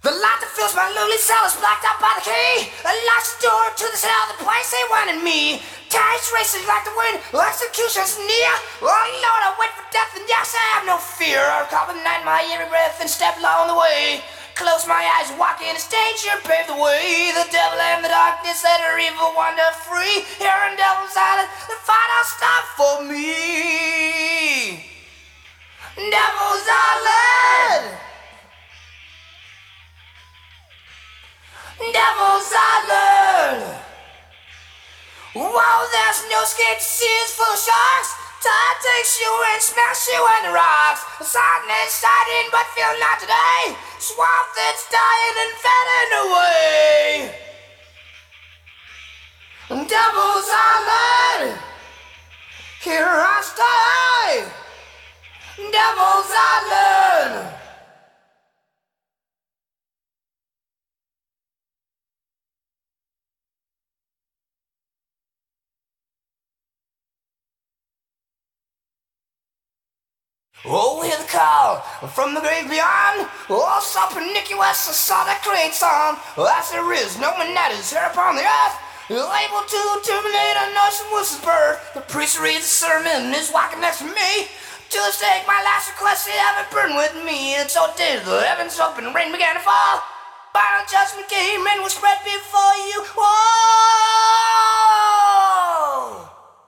The light that fills my lonely cell is blocked out by the key. I locked the door to the cell, the place they wanted me. Tides racing like the wind, execution's near. Oh Lord, I wait for death, and yes, I have no fear. I'll call the night my every breath and step along the way. Close my eyes, walk in a stage, you pave the way. The devil and the darkness let her evil wander free. Here in Devil's Island, the final stop for me. Devil's Island. Devil's Island. Wow, there's no escape, the sea is full of sharks. Tide takes you and smash you in the rocks. The sadness starting, but feel not today. Swamp that's dying and fading away. Devil's Island, here I stay. Devil's Island. Oh, hear the call from the grave beyond. Oh, so pernicious the saw that creates on. As there is no man that is here upon the earth able to terminate a notion was his birth. The priest reads the sermon, is walking next to me. To the stake, my last request, he ever burn with me. And so did the heavens open, and rain began to fall. Final judgment came and was spread before you. Whoa!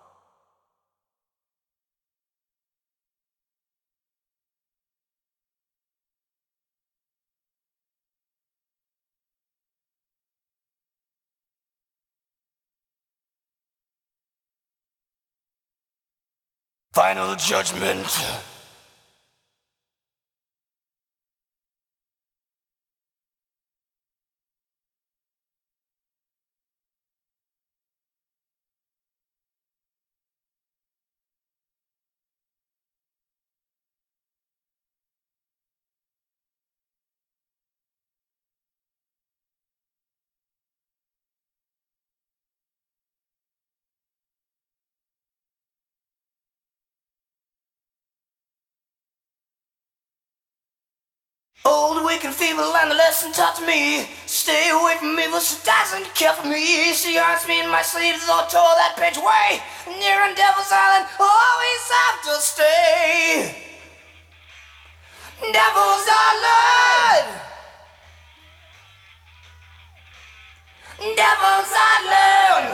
Final judgment. Old, weak, and feeble, and the lesson taught to me. Stay away from evil, so doesn't care for me. She arms me in my sleeves, though tore that page away. Near on Devil's Island, always have to stay. Devil's Island. Devil's Island.